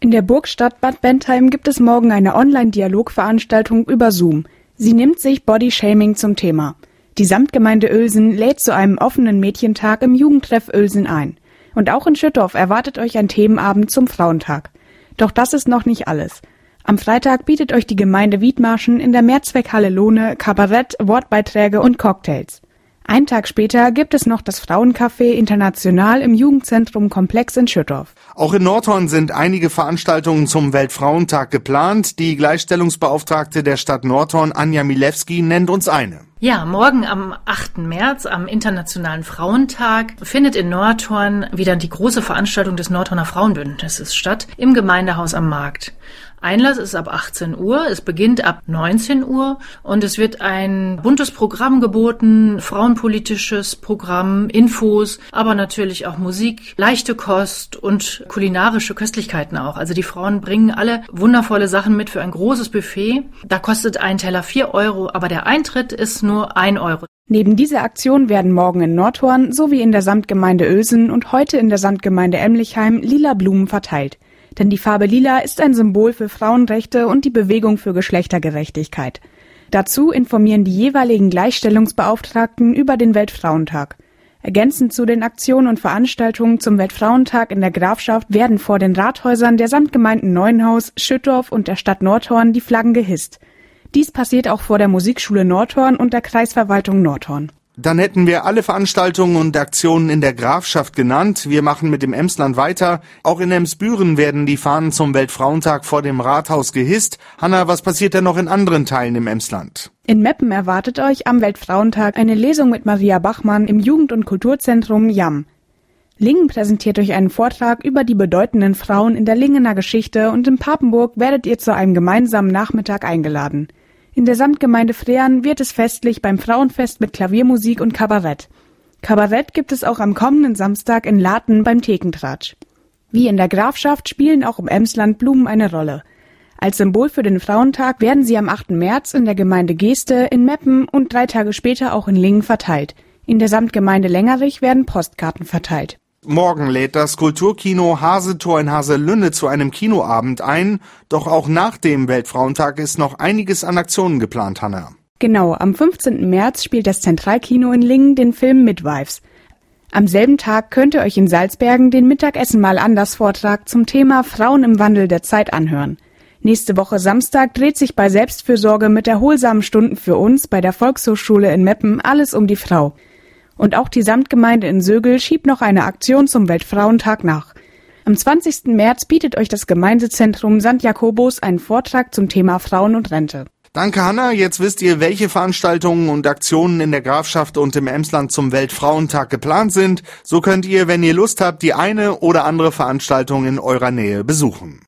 In der Burgstadt Bad Bentheim gibt es morgen eine Online-Dialogveranstaltung über Zoom. Sie nimmt sich Bodyshaming zum Thema. Die Samtgemeinde Uelsen lädt zu einem offenen Mädchentag im Jugendtreff Uelsen ein. Und auch in Schüttorf erwartet euch ein Themenabend zum Frauentag. Doch das ist noch nicht alles. Am Freitag bietet euch die Gemeinde Wiedmarschen in der Mehrzweckhalle Lohne Kabarett, Wortbeiträge und Cocktails. Einen Tag später gibt es noch das Frauencafé International im Jugendzentrum Komplex in Schüttorf. Auch in Nordhorn sind einige Veranstaltungen zum Weltfrauentag geplant. Die Gleichstellungsbeauftragte der Stadt Nordhorn, Anja Milewski, nennt uns eine. Ja, morgen am 8. März, am Internationalen Frauentag, findet in Nordhorn wieder die große Veranstaltung des Nordhorner Frauenbündnisses statt, im Gemeindehaus am Markt. Einlass ist ab 18 Uhr, es beginnt ab 19 Uhr und es wird ein buntes Programm geboten, frauenpolitisches Programm, Infos, aber natürlich auch Musik, leichte Kost und kulinarische Köstlichkeiten auch. Also die Frauen bringen alle wundervolle Sachen mit für ein großes Buffet. Da kostet ein Teller 4 Euro, aber der Eintritt ist nur 1 Euro. Neben dieser Aktion werden morgen in Nordhorn sowie in der Samtgemeinde Uelsen und heute in der Samtgemeinde Emlichheim lila Blumen verteilt. Denn die Farbe Lila ist ein Symbol für Frauenrechte und die Bewegung für Geschlechtergerechtigkeit. Dazu informieren die jeweiligen Gleichstellungsbeauftragten über den Weltfrauentag. Ergänzend zu den Aktionen und Veranstaltungen zum Weltfrauentag in der Grafschaft werden vor den Rathäusern der Samtgemeinden Neuenhaus, Schüttorf und der Stadt Nordhorn die Flaggen gehisst. Dies passiert auch vor der Musikschule Nordhorn und der Kreisverwaltung Nordhorn. Dann hätten wir alle Veranstaltungen und Aktionen in der Grafschaft genannt. Wir machen mit dem Emsland weiter. Auch in Emsbüren werden die Fahnen zum Weltfrauentag vor dem Rathaus gehisst. Hanna, was passiert denn noch in anderen Teilen im Emsland? In Meppen erwartet euch am Weltfrauentag eine Lesung mit Maria Bachmann im Jugend- und Kulturzentrum JAM. Lingen präsentiert euch einen Vortrag über die bedeutenden Frauen in der Lingener Geschichte und in Papenburg werdet ihr zu einem gemeinsamen Nachmittag eingeladen. In der Samtgemeinde Frean wird es festlich beim Frauenfest mit Klaviermusik und Kabarett. Kabarett gibt es auch am kommenden Samstag in Laten beim Thekentratsch. Wie in der Grafschaft spielen auch im Emsland Blumen eine Rolle. Als Symbol für den Frauentag werden sie am 8. März in der Gemeinde Geeste, in Meppen und 3 Tage später auch in Lingen verteilt. In der Samtgemeinde Lengerich werden Postkarten verteilt. Morgen lädt das Kulturkino Hasetor in Haselünne zu einem Kinoabend ein. Doch auch nach dem Weltfrauentag ist noch einiges an Aktionen geplant, Hanna. Genau, am 15. März spielt das Zentralkino in Lingen den Film Midwives. Am selben Tag könnt ihr euch in Salzbergen den Mittagessen mal anders Vortrag zum Thema Frauen im Wandel der Zeit anhören. Nächste Woche Samstag dreht sich bei Selbstfürsorge mit erholsamen Stunden für uns bei der Volkshochschule in Meppen alles um die Frau. Und auch die Samtgemeinde in Sögel schiebt noch eine Aktion zum Weltfrauentag nach. Am 20. März bietet euch das Gemeindezentrum St. Jakobus einen Vortrag zum Thema Frauen und Rente. Danke, Hanna. Jetzt wisst ihr, welche Veranstaltungen und Aktionen in der Grafschaft und im Emsland zum Weltfrauentag geplant sind. So könnt ihr, wenn ihr Lust habt, die eine oder andere Veranstaltung in eurer Nähe besuchen.